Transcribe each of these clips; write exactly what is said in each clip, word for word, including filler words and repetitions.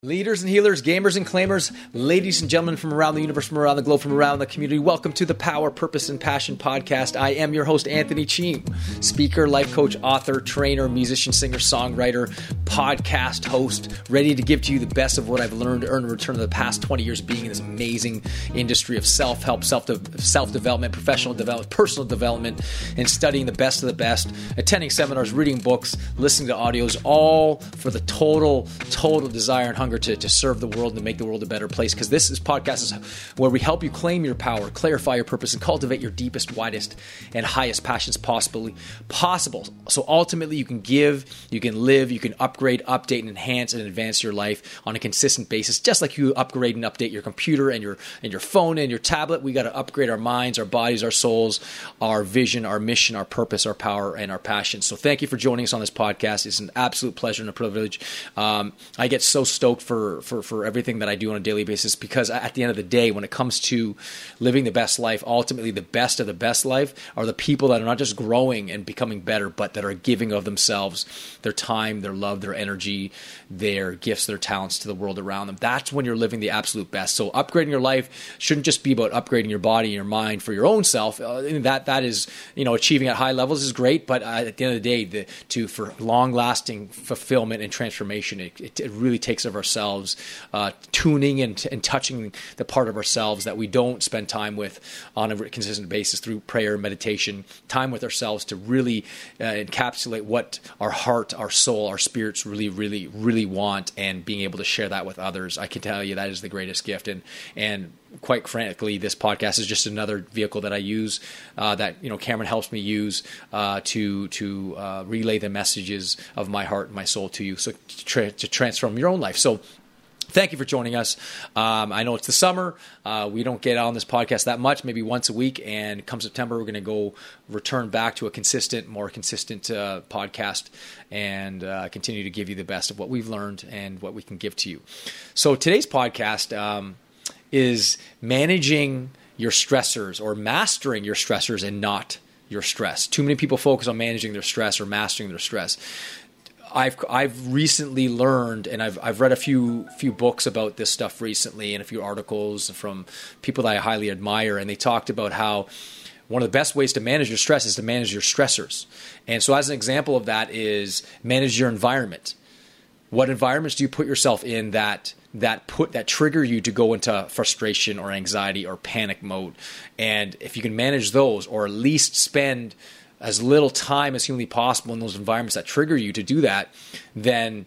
Leaders and healers, gamers and claimers, ladies and gentlemen from around the universe, from around the globe, from around the community, welcome to the Power, Purpose, and Passion podcast. I am your host, Anthony Cheam, speaker, life coach, author, trainer, musician, singer, songwriter, podcast host, ready to give to you the best of what I've learned, earned in return of the past twenty years being in this amazing industry of self-help, self self-development, professional development, personal development, and studying the best of the best, attending seminars, reading books, listening to audios, all for the total, total desire and hunger To, to serve the world and to make the world a better place, because this is podcast is where we help you claim your power, clarify your purpose, and cultivate your deepest, widest, and highest passions possibly possible. So ultimately you can give, you can live, you can upgrade, update, and enhance and advance your life on a consistent basis, just like you upgrade and update your computer and your and your phone and your tablet. We got to upgrade our minds, our bodies, our souls, our vision, our mission, our purpose, our power, and our passion. So thank you for joining us on this podcast. It's an absolute pleasure and a privilege. Um, I get so stoked For, for for everything that I do on a daily basis, because at the end of the day, when it comes to living the best life, ultimately the best of the best life are the people that are not just growing and becoming better, but that are giving of themselves, their time, their love, their energy, their gifts, their talents to the world around them. That's when you're living the absolute best. So upgrading your life shouldn't just be about upgrading your body and your mind for your own self. Uh, that that is, you know, achieving at high levels is great, but uh, at the end of the day, the, to for long-lasting fulfillment and transformation, it, it, it really takes of ourselves, uh, tuning and, and touching the part of ourselves that we don't spend time with on a consistent basis through prayer, meditation, time with ourselves to really uh, encapsulate what our heart, our soul, our spirits really, really, really want, and being able to share that with others. I can tell you that is the greatest gift. And, and quite frankly, this podcast is just another vehicle that I use, uh, that, you know, Cameron helps me use uh, to to uh, relay the messages of my heart and my soul to you, so to, tra- to transform your own life. So thank you for joining us. Um, I know it's the summer. Uh, we don't get on this podcast that much, maybe once a week. And come September, we're going to go return back to a consistent, more consistent uh, podcast, and uh, continue to give you the best of what we've learned and what we can give to you. So today's podcast um, is managing your stressors, or mastering your stressors and not your stress. Too many people focus on managing their stress or mastering their stress. I've I've recently learned, and I've I've read a few few books about this stuff recently, and a few articles from people that I highly admire, and they talked about how one of the best ways to manage your stress is to manage your stressors. And so as an example of that is manage your environment. What environments do you put yourself in that that put that trigger you to go into frustration or anxiety or panic mode? And if you can manage those, or at least spend as little time as humanly possible in those environments that trigger you to do that, then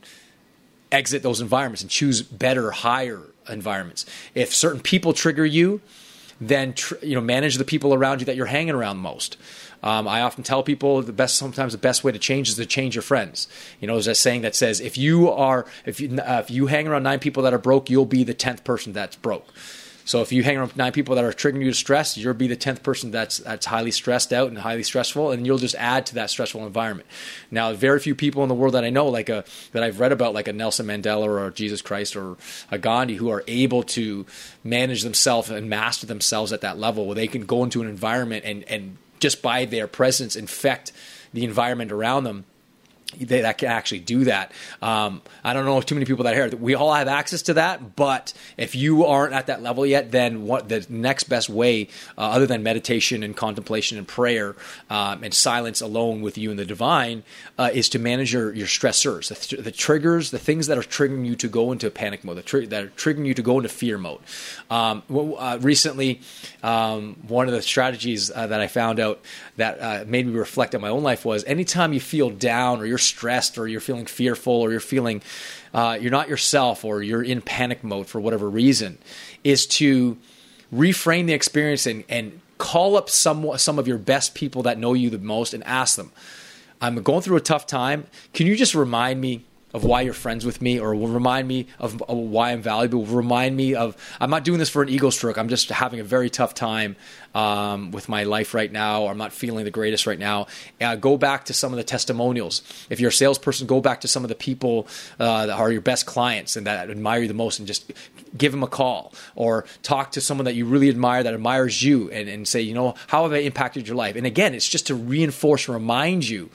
exit those environments and choose better, higher environments. If certain people trigger you, then tr- you know manage the people around you that you're hanging around most. Um, I often tell people the best, sometimes the best way to change is to change your friends. You know, there's a saying that says, if you are, if you, uh, if you hang around nine people that are broke, you'll be the tenth person that's broke. So if you hang around nine people that are triggering you to stress, you'll be the tenth person that's that's highly stressed out and highly stressful, and you'll just add to that stressful environment. Now, very few people in the world that I know, like a that I've read about, like a Nelson Mandela or a Jesus Christ or a Gandhi, who are able to manage themselves and master themselves at that level, where they can go into an environment and and just by their presence infect the environment around them. They, that can actually do that. Um, I don't know if too many people that are here. We all have access to that, but if you aren't at that level yet, then what the next best way, uh, other than meditation and contemplation and prayer um, and silence alone with you and the divine, uh, is to manage your, your stressors, the, th- the triggers, the things that are triggering you to go into panic mode, the tr- that are triggering you to go into fear mode. Um, well, uh, recently, um, one of the strategies uh, that I found out that uh, made me reflect on my own life was, anytime you feel down or you're stressed or you're feeling fearful or you're feeling uh, you're not yourself or you're in panic mode for whatever reason, is to reframe the experience and, and call up some some of your best people that know you the most and ask them, I'm going through a tough time. Can you just remind me of why you're friends with me, or will remind me of, of why I'm valuable, remind me of, I'm not doing this for an ego stroke, I'm just having a very tough time um, with my life right now, or I'm not feeling the greatest right now. Uh, go back to some of the testimonials. If you're a salesperson, go back to some of the people uh, that are your best clients and that admire you the most, and just give them a call, or talk to someone that you really admire that admires you, and, and say, you know, how have I impacted your life? And again, it's just to reinforce and remind you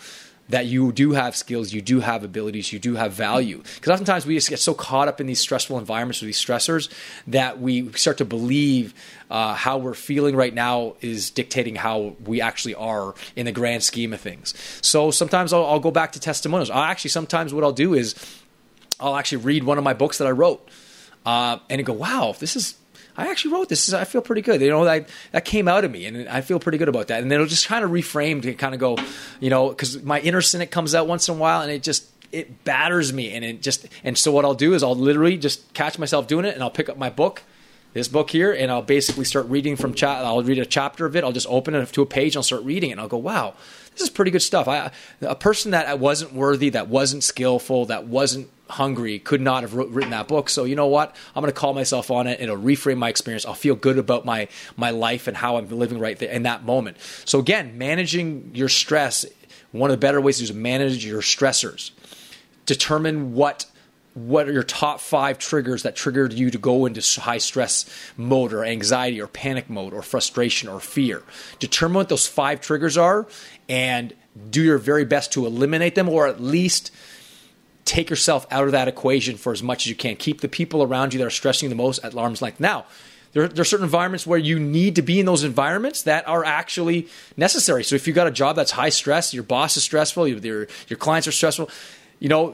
that you do have skills, you do have abilities, you do have value. Because oftentimes we just get so caught up in these stressful environments or these stressors that we start to believe uh, how we're feeling right now is dictating how we actually are in the grand scheme of things. So sometimes I'll, I'll go back to testimonials. I'll actually, sometimes what I'll do is I'll actually read one of my books that I wrote uh, and go, wow, this is, I actually wrote this. I feel pretty good. You know, that, that came out of me, and I feel pretty good about that. And then it'll just kind of reframe to kind of go, you know, because my inner cynic comes out once in a while, and it just, it batters me. And it just, and so what I'll do is I'll literally just catch myself doing it, and I'll pick up my book, this book here, and I'll basically start reading from, cha- I'll read a chapter of it. I'll just open it to a page, and I'll start reading it, and I'll go, wow, this is pretty good stuff. I, a person that wasn't worthy, that wasn't skillful, that wasn't hungry could not have written that book. So you know what? I'm going to call myself on it. It'll reframe my experience. I'll feel good about my my life and how I'm living right there in that moment. So again, managing your stress, one of the better ways is to manage your stressors. Determine what what are your top five triggers that triggered you to go into high stress mode or anxiety or panic mode or frustration or fear. Determine what those five triggers are and do your very best to eliminate them, or at least take yourself out of that equation for as much as you can. Keep the people around you that are stressing you the most at arm's length. Now, there, there are certain environments where you need to be in those environments that are actually necessary. So if you've got a job that's high stress, your boss is stressful, your, your clients are stressful, you know,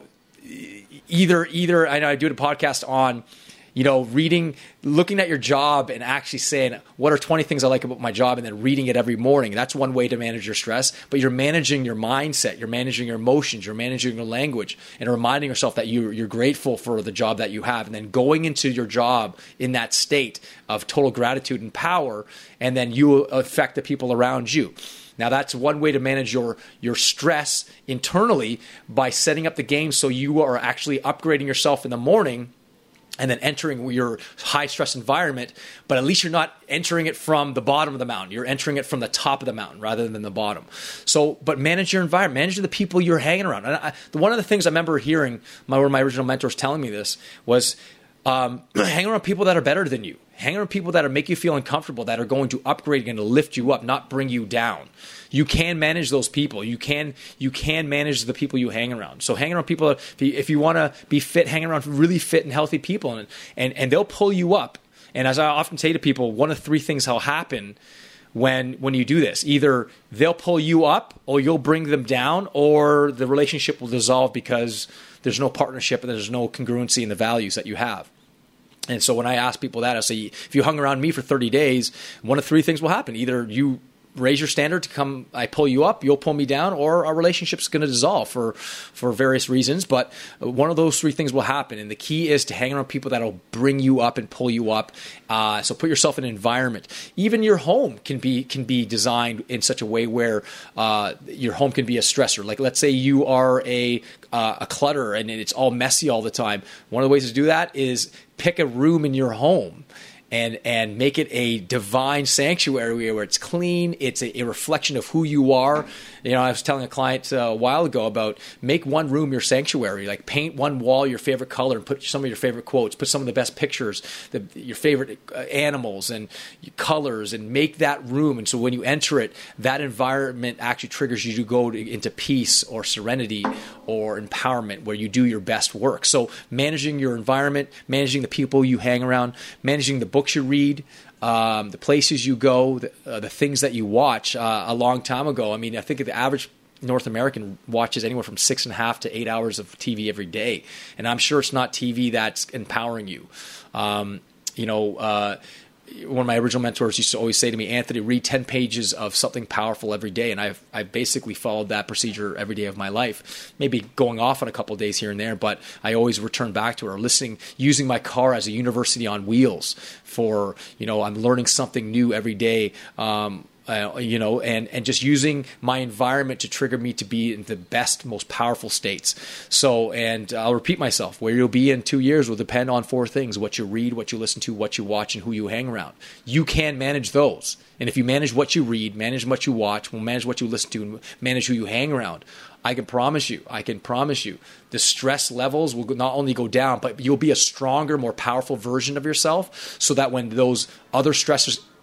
either, either, I know I do a podcast on, you know, reading, looking at your job and actually saying, what are twenty things I like about my job, and then reading it every morning. That's one way to manage your stress, but you're managing your mindset, you're managing your emotions, you're managing your language, and reminding yourself that you, you're grateful for the job that you have, and then going into your job in that state of total gratitude and power, and then you affect the people around you. Now, that's one way to manage your, your stress internally, by setting up the game so you are actually upgrading yourself in the morning and then entering your high-stress environment, but at least you're not entering it from the bottom of the mountain. You're entering it from the top of the mountain rather than the bottom. So, but manage your environment. Manage the people you're hanging around. And I, one of the things I remember hearing, my, one of my original mentors telling me this, was um, hang around people that are better than you. Hang around people that are make you feel uncomfortable, that are going to upgrade and to lift you up, not bring you down. You can manage those people. You can you can manage the people you hang around. So hang around people, if you, if you want to be fit, hang around really fit and healthy people, and, and and they'll pull you up. And as I often say to people, one of three things will happen when when you do this. Either they'll pull you up, or you'll bring them down, or the relationship will dissolve because there's no partnership and there's no congruency in the values that you have. And so when I ask people that, I say, if you hung around me for thirty days, one of three things will happen. Either you raise your standard to come, I pull you up, you'll pull me down, or our relationship's going to dissolve for, for various reasons. But one of those three things will happen. And the key is to hang around people that'll bring you up and pull you up. Uh, so put yourself in an environment. Even your home can be can be designed in such a way where uh, your home can be a stressor. Like, let's say you are a uh, a clutterer and it's all messy all the time. One of the ways to do that is pick a room in your home and and make it a divine sanctuary where it's clean. It's a, a reflection of who you are. You know, I was telling a client uh, a while ago about make one room your sanctuary. Like, paint one wall your favorite color and put some of your favorite quotes. Put some of the best pictures, the, your favorite uh, animals and colors, and make that room. And so when you enter it, that environment actually triggers you to go to, into peace or serenity or empowerment, where you do your best work. So managing your environment, managing the people you hang around, managing the books you read, um, the places you go, the, uh, the things that you watch. Uh, a long time ago, I mean, I think the average North American watches anywhere from six and a half to eight hours of T V every day. And I'm sure it's not T V that's empowering you. Um, you know, uh, one of my original mentors used to always say to me, Anthony, read ten pages of something powerful every day. And I've, I've basically followed that procedure every day of my life, maybe going off on a couple of days here and there, but I always return back to it, or listening, using my car as a university on wheels for, you know, I'm learning something new every day. Um, Uh, you know, and, and just using my environment to trigger me to be in the best, most powerful states. So, and I'll repeat myself, where you'll be in two years will depend on four things: what you read, what you listen to, what you watch, and who you hang around. You can manage those. And if you manage what you read, manage what you watch, manage what you listen to, and manage who you hang around, I can promise you, I can promise you, the stress levels will not only go down, but you'll be a stronger, more powerful version of yourself, so that when those other stressors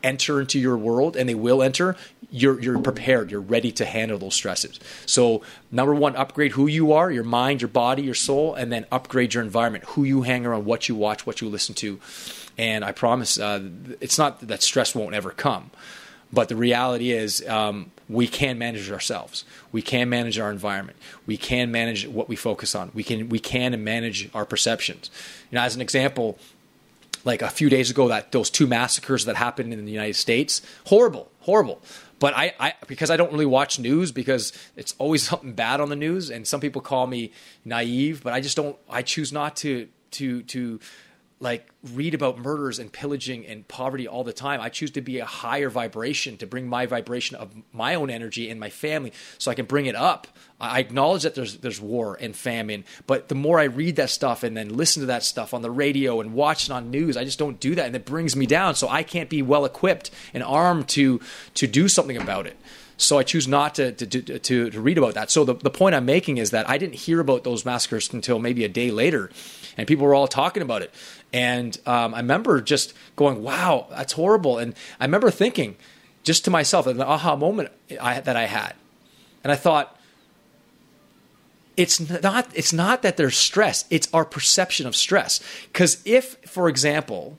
enter into your world, and they will enter, you're you're prepared. You're ready to handle those stresses. So number one, upgrade who you are, your mind, your body, your soul, and then upgrade your environment, who you hang around, what you watch, what you listen to. And I promise uh, it's not that stress won't ever come. But the reality is um, we can manage ourselves. We can manage our environment. We can manage what we focus on. We can we can manage our perceptions. You know, as an example, like a few days ago, that those two massacres that happened in the United States, horrible, horrible. But I, I because I don't really watch news, because it's always something bad on the news, and some people call me naive, but I just don't. I choose not to to to. like read about murders and pillaging and poverty all the time. I choose to be a higher vibration, to bring my vibration of my own energy and my family so I can bring it up. I acknowledge that there's there's war and famine, but the more I read that stuff and then listen to that stuff on the radio and watch it on news, I just don't do that, and it brings me down. So I can't be well equipped and armed to to do something about it. So I choose not to to, to to to read about that. So the, the point I'm making is that I didn't hear about those massacres until maybe a day later, and people were all talking about it. And um, I remember just going, wow, that's horrible. And I remember thinking just to myself, an aha moment I, that I had. And I thought, it's not, it's not that there's stress. It's our perception of stress. Because if, for example,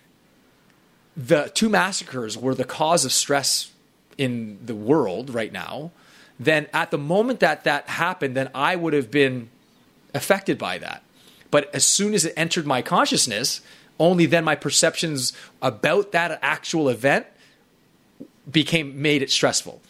the two massacres were the cause of stress in the world right now, then at the moment that that happened, then I would have been affected by that. But as soon as it entered my consciousness, only then my perceptions about that actual event became made it stressful.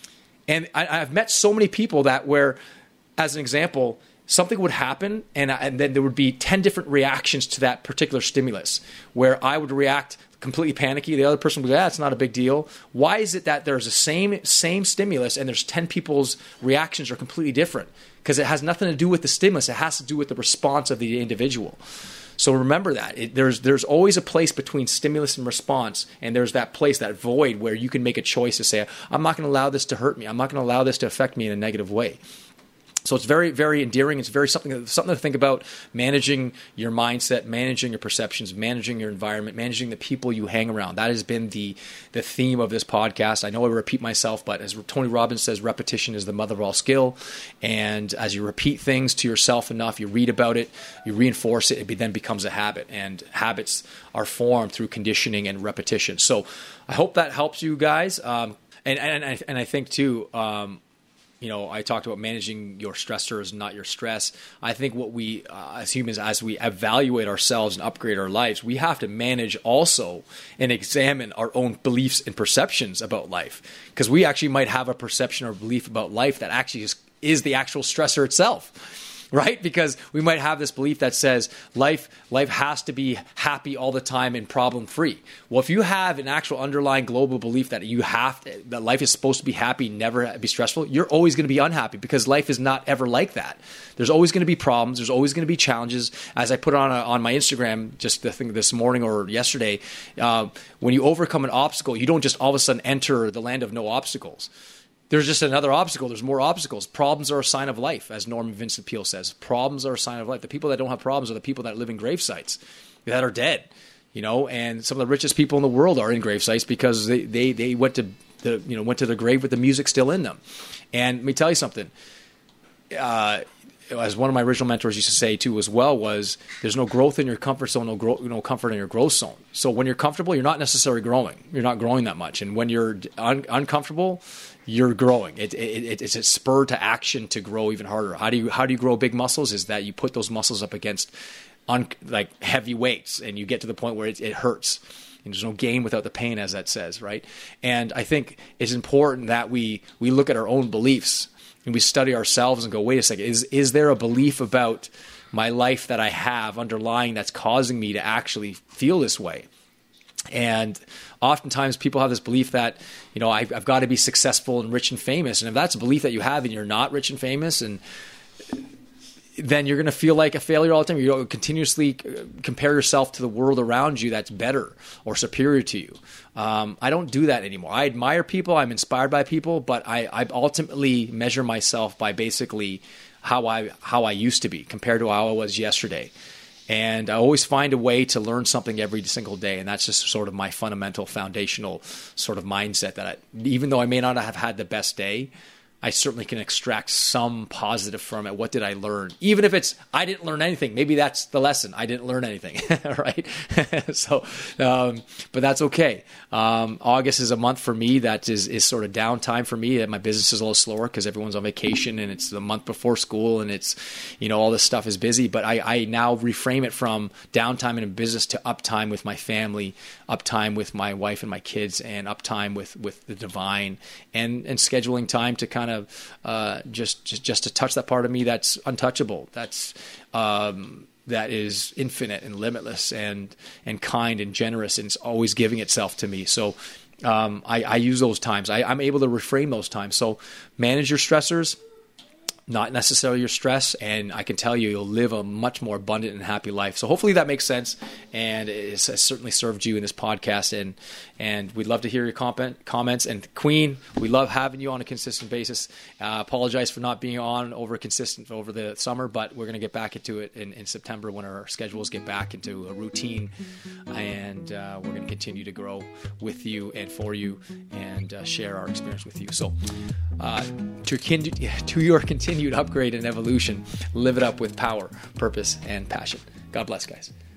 And I, I've met so many people that where, as an example, something would happen and, and then there would be ten different reactions to that particular stimulus, where I would react completely panicky. The other person would go, yeah, it's not a big deal. Why is it that there's the same same stimulus and there's ten people's reactions are completely different? Because it has nothing to do with the stimulus. It has to do with the response of the individual. So remember that. It, there's there's always a place between stimulus and response, and there's that place, that void, where you can make a choice to say, I'm not going to allow this to hurt me. I'm not going to allow this to affect me in a negative way. So it's very, very endearing. It's very something, something to think about, managing your mindset, managing your perceptions, managing your environment, managing the people you hang around. That has been the the theme of this podcast. I know I repeat myself, but as Tony Robbins says, repetition is the mother of all skill. And as you repeat things to yourself enough, you read about it, you reinforce it, it then becomes a habit. And habits are formed through conditioning and repetition. So I hope that helps you guys. Um, and, and, and, I, and I think too, um, you know, I talked about managing your stressors, not your stress. I think what we, uh, as humans, as we evaluate ourselves and upgrade our lives, we have to manage also and examine our own beliefs and perceptions about life. Because we actually might have a perception or belief about life that actually is, is the actual stressor itself. Right? Because we might have this belief that says life life has to be happy all the time and problem-free. Well, if you have an actual underlying global belief that you have to, that life is supposed to be happy, never be stressful, you're always going to be unhappy, because life is not ever like that. There's always going to be problems. There's always going to be challenges. As I put on a, on my Instagram just the thing this morning or yesterday, uh, when you overcome an obstacle, you don't just all of a sudden enter the land of no obstacles. There's just another obstacle. There's more obstacles. Problems are a sign of life, as Norman Vincent Peale says. Problems are a sign of life. The people that don't have problems are the people that live in grave sites, that are dead. You know, and some of the richest people in the world are in grave sites because they, they, they went to the you know went to the grave with the music still in them. And let me tell you something. Uh, as one of my original mentors used to say too as well, was there's no growth in your comfort zone, no, grow, no comfort in your growth zone. So when you're comfortable, you're not necessarily growing. You're not growing that much. And when you're un- uncomfortable, you're growing. It, it, it's a spur to action to grow even harder. How do you how do you grow big muscles? Is that you put those muscles up against un, like heavy weights, and you get to the point where it, it hurts. And there's no gain without the pain, as that says, right? And I think it's important that we we look at our own beliefs and we study ourselves and go, wait a second, is is there a belief about my life that I have underlying that's causing me to actually feel this way? And oftentimes people have this belief that, you know, I've, I've got to be successful and rich and famous. And if that's a belief that you have and you're not rich and famous, and then you're going to feel like a failure all the time. You continuously compare yourself to the world around you that's better or superior to you. Um, I don't do that anymore. I admire people. I'm inspired by people, but I, I ultimately measure myself by basically how I how I used to be compared to how I was yesterday. And I always find a way to learn something every single day. And that's just sort of my fundamental, foundational sort of mindset that I, even though I may not have had the best day, I certainly can extract some positive from it. What did I learn? Even if it's, I didn't learn anything. Maybe that's the lesson. I didn't learn anything, right? so, um, but that's okay. Um, August is a month for me that is, is sort of downtime for me. My business is a little slower because everyone's on vacation and it's the month before school and it's, you know, all this stuff is busy. But I, I now reframe it from downtime in business to uptime with my family, uptime with my wife and my kids, and uptime with, with the divine, and, and scheduling time to kind of uh, just, just just to touch that part of me that's untouchable, that's um, that is infinite and limitless and and kind and generous, and it's always giving itself to me. So um, I, I use those times. I, I'm able to reframe those times. So manage your stressors, not necessarily your stress, and I can tell you, you'll live a much more abundant and happy life. So hopefully that makes sense, and it has certainly served you in this podcast, and and we'd love to hear your comment, comments. And Queen, we love having you on a consistent basis. Uh, apologize for not being on over consistent over the summer, but we're going to get back into it in, in September when our schedules get back into a routine, and uh, we're going to continue to grow with you and for you, and uh, share our experience with you. So uh, to, con- to your continued upgrade and evolution, live it up with power, purpose, and passion. God bless, guys.